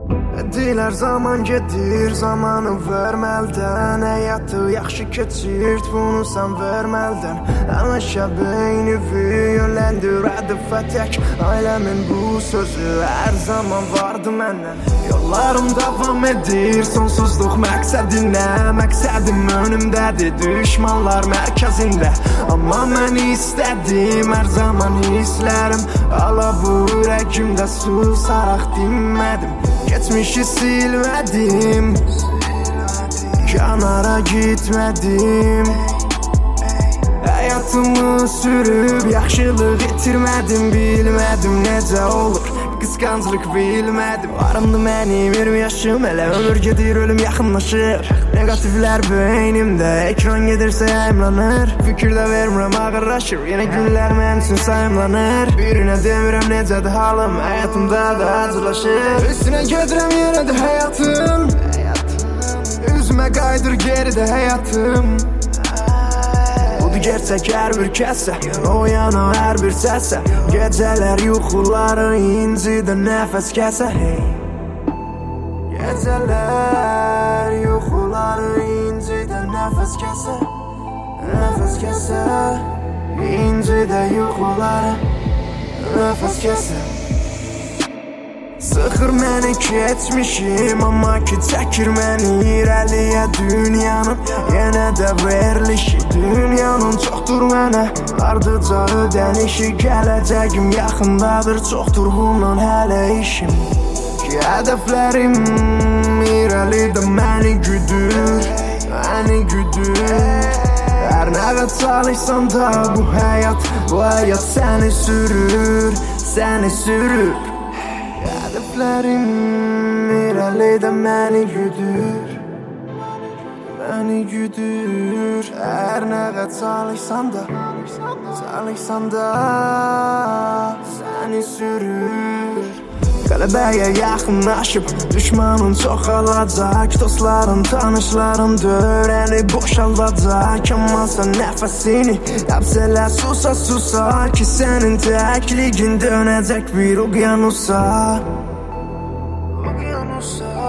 Deyirlər zaman gedir, zamanı verməldən. Həyatı yaxşı keçirt, bunu sən verməldən. Həmişə beynimi yönləndir hədəfə tək. Ailəmin bu sözü hər zaman vardı məndən. Yollarım davam edir, sonsuzluq məqsədinə. Məqsədim önümdədir, düşmanlar mərkəzində. Amma mən istədim, hər zaman hisslərim. Ala bu ürəkimdə susaraq dinmədim. Geçmişi silmədim, kənara gitmədim. Həyatımı sürüb yaxşılıq itirmədim. Bilmədim necə olur, qısqanclıq bilmədim. Varımdı mənim 20 yaşım, hələ ömür gedir, ölüm yaxınlaşır. Negativlər beynimdə, ekran gedirsə yayımlanır. Fikirdə vermirəm, ağırlaşır, yenə günlər mən üçün sayımlanır. Birinə demirəm necədir halım, həyatımda da acılaşır. Üstünə gedirəm yenə də həyatım, üzümə qaydır geridə həyatım. Budur gerçək hər bir kəsə, oyanı hər bir səsə. Gecələr yuxuları incidə nəfəs kəsə. Gecələr yuxuları incidə nəfəs kəsə. Nəfəs kəsə, incidə yuxuları nəfəs kəsə. Sıxır məni keçmişim, amma ki çəkir məni irəliyə dünyanın. Yenə də verilişi dünyanın çoxdur mənə, ardıca ödənişi. Gələcəyim yaxındadır, çoxdur bundan hələ işim. Ki hədəflərim irəlidə məni güdür, məni güdür. Hər nəqə çalışsan da bu həyat səni sürür, səni sürür. Hədəflərim irəlidə məni güdür, məni güdür. Hər nəqə çalışsan da səni sürür. Qələbəyə yaxınlaşıb düşmanın çoxalacaq. Dostların, tanışların dörəni boşaldacaq. Amma sən nəfəsini həbs elə, susa susa. Ki sənin təkliyin dönəcək bir uqyanusa.